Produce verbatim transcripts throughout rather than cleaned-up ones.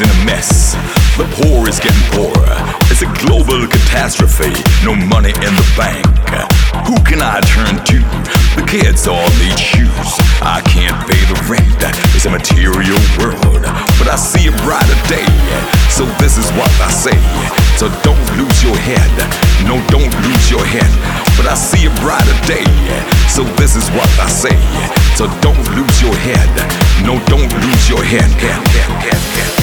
in a mess. The poor is getting poorer. It's a global catastrophe. No money in the bank. Who can I turn to? The kids all need shoes. I can't pay the rent. It's a material world, but I see a brighter day. So this is what I say. So don't lose your head. No, don't lose your head. But I see a brighter day. So this is what I say. So don't lose your head. No, don't lose your head. head, head, head, head.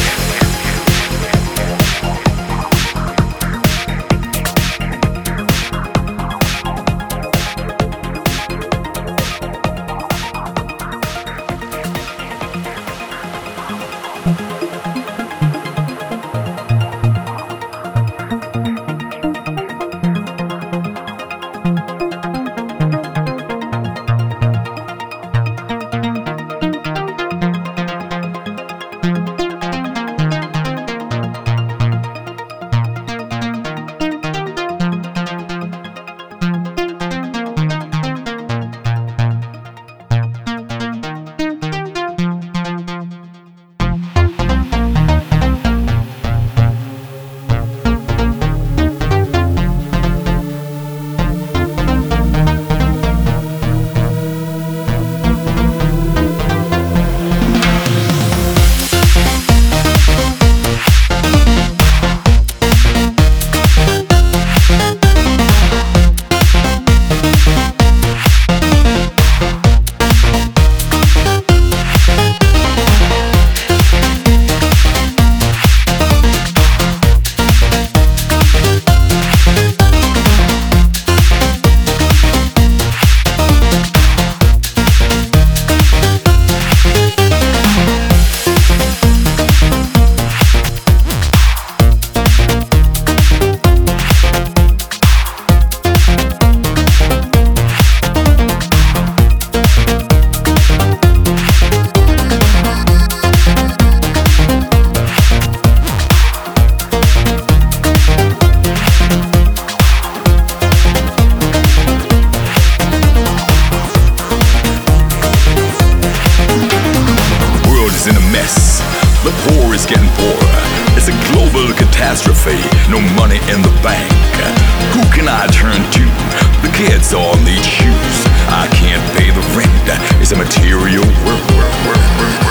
In a mess. The poor is getting poorer. It's a global catastrophe. No money in the bank. Who can I turn to? The kids all need shoes. I can't pay the rent. It's a material world. world, world, world.